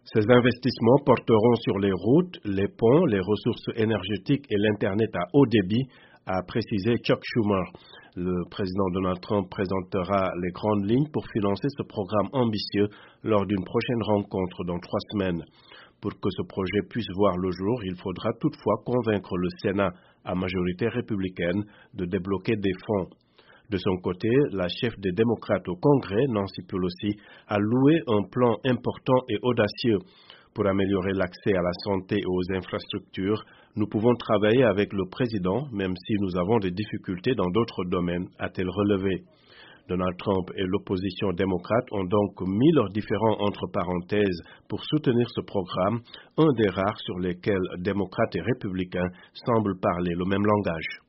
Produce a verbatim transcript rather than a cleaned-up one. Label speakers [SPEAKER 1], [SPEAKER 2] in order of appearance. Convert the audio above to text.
[SPEAKER 1] Ces investissements porteront sur les routes, les ponts, les ressources énergétiques et l'Internet à haut débit, a précisé Chuck Schumer. Le président Donald Trump présentera les grandes lignes pour financer ce programme ambitieux lors d'une prochaine rencontre dans trois semaines. Pour que ce projet puisse voir le jour, il faudra toutefois convaincre le Sénat, à majorité républicaine, de débloquer des fonds. De son côté, la chef des démocrates au Congrès, Nancy Pelosi, a loué un plan important et audacieux. Pour améliorer l'accès à la santé et aux infrastructures, nous pouvons travailler avec le président, même si nous avons des difficultés dans d'autres domaines, a-t-elle relevé. Donald Trump et l'opposition démocrate ont donc mis leurs différends entre parenthèses pour soutenir ce programme, un des rares sur lesquels démocrates et républicains semblent parler le même langage.